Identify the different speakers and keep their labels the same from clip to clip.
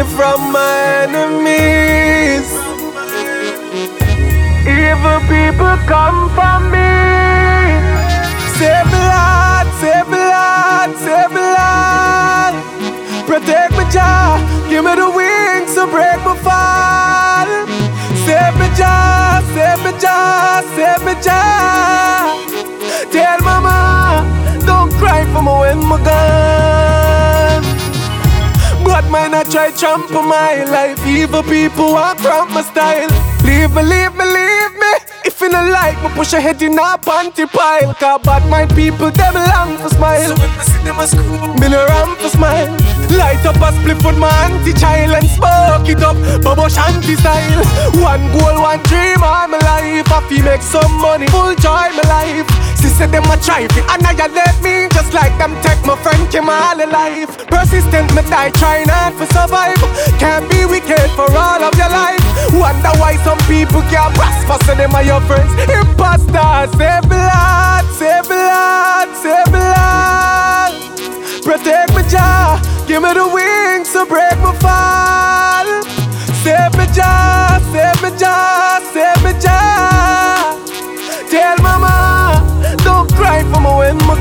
Speaker 1: from my enemies. Evil people come for me. Save me, Lord, save me, Lord, save me, Lord. Protect me, Jah, give me the wings to break my fall. Save me, Jah, save me, Jah, save me, Jah. Tell mama, don't cry for me when I'm gone. But man, I try trample my life. Evil people want cramp my style. Leave me, leave me, leave me. If you don't like me, push your head in a panty pile. Cause bad mind people, them long for smile. So when I see them a screw, me no ramp for smile. Light up a split with my anti-child and smoke it up, Bobo Shanti style. One goal, one dream all my life. I feel make some money, full joy my life. She said them a try to annihilate me, just like them take my friend came all alive. Persistent me die, trying hard to survive. Can't be wicked for all of your life. Wonder why some people can't prosper, so them are your friends. Imposters, save me Lord, save me Lord, save me Lord. Protect me, Jah, give me the wings to break my fall. Save me, Jah, save me, Jah, save me, Jah. Tell mama, don't cry for me when I'm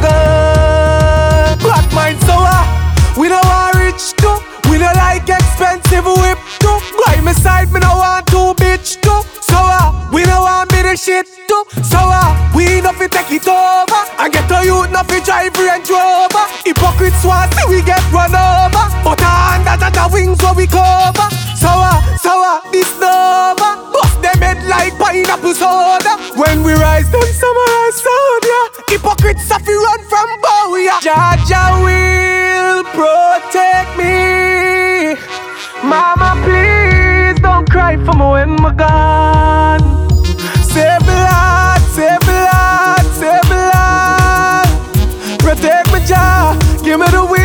Speaker 1: gone. Black mind sour, we don't want rich too. We don't like expensive whip too. By my side, me don't want to bitch too. Sour, we don't want me the shit too. Sour, we enough to take it over. And get a youth enough to drive Range Rover. Hypocrites want see we get run over. But under the wings where we cover. Sour, sour, this over. Bust them head like pineapple soda. When we rise, them summarize soda. Hypocrites have to run from Boya. Jah Jah will protect me. Mama, please don't cry for me when I'm gone. Save me, Lord, save me, Lord, save me, Lord. Protect me, Jah, give me the wings.